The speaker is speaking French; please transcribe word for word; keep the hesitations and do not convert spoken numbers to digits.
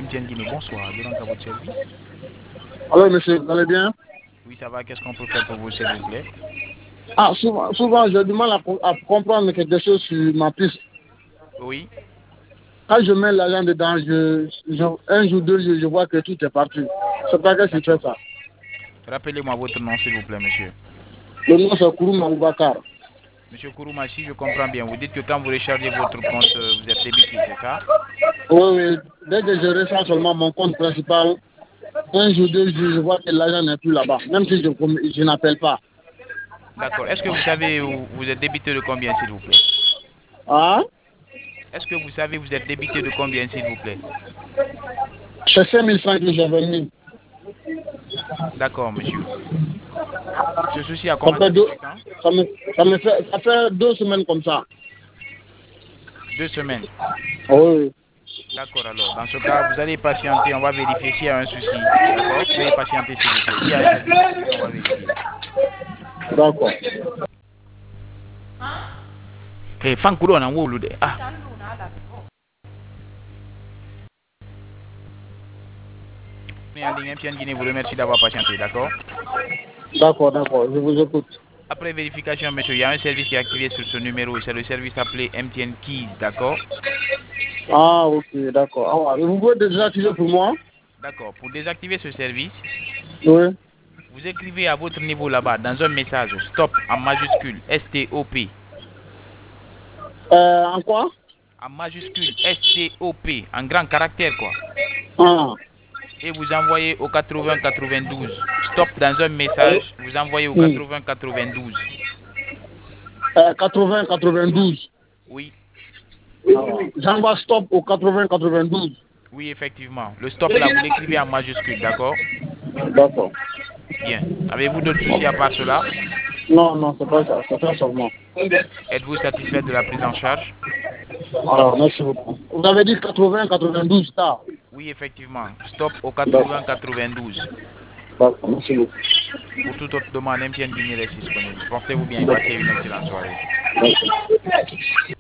M T N Guinée, bonsoir. Je rentre à votre service. Alors, monsieur, vous allez bien? Oui, ça va. Qu'est-ce qu'on peut faire pour vous, s'il vous plaît? Ah, souvent, souvent j'ai du mal à, à comprendre quelque chose sur ma piste. Oui. Quand je mets l'argent dedans, je, je, un jour, deux jours, je vois que tout est parti. C'est pas que je fais ça. Rappelez-moi votre nom, s'il vous plaît, monsieur. Le nom, c'est Kourouma Oubakar. Monsieur Kourouma, si je comprends bien, vous dites que quand vous rechargez votre compte, vous êtes débité, c'est ça? Oui, oui. Dès que je recharge seulement mon compte principal, un jour, deux jours, je vois que l'argent n'est plus là-bas, même si je, je n'appelle pas. D'accord. Est-ce que vous savez où vous êtes débité de combien, s'il vous plaît? Ah? Est-ce que vous savez vous êtes débité de combien, s'il vous plaît? C'est cinq mille francs que j'avais mis. D'accord, monsieur. Ce souci a Ça fait, commencé deux, depuis quand? ça, me, ça, me fait, ça fait deux semaines comme ça. Deux semaines. Oui. D'accord, alors. Dans ce cas, vous allez patienter. On va vérifier s'il y a un souci. D'accord? Veuillez patienter, s'il vous plaît. S'il y a un service disponible, on va vérifier. D'accord. Eh, Fankuro na wolu de. Ah. On est en ligne. M T N Guinée vous remercie d'avoir patienté. D'accord? D'accord, d'accord. Je vous écoute. Après vérification, monsieur, il y a un service qui est activé sur ce numéro. C'est le service appelé M T N Keys. D'accord? Ah, ok, d'accord. Ah, vous pouvez désactiver pour moi? D'accord. Pour désactiver ce service, Oui. vous écrivez à votre niveau là-bas dans un message stop en majuscule S T O P. Euh, en quoi? En majuscule S T O P. En grand caractère quoi. Ah. Et vous envoyez au quatre-vingts quatre-vingt-douze. Stop dans un message, vous envoyez au Hmm. quatre-vingts quatre-vingt-douze. Euh, quatre-vingts quatre-vingt-douze. Oui, Ah. J'envoie stop au quatre-vingts quatre-vingt-douze. oui, effectivement. Le stop là, vous l'écrivez en majuscule, d'accord? D'accord. Bien. Avez-vous d'autres soucis à part cela? Non, non, c'est pas ça. C'est pas seulement. Êtes-vous satisfait de la prise en charge? Alors, merci beaucoup. Vous avez dit quatre-vingts quatre-vingt-douze, ça? Oui, effectivement. Stop au D'accord. quatre-vingts quatre-vingt-douze. D'accord, merci beaucoup. Pour toute autre demande, M T N Guinée reste disponible. Portez-vous bien et passez une excellente soirée. Merci.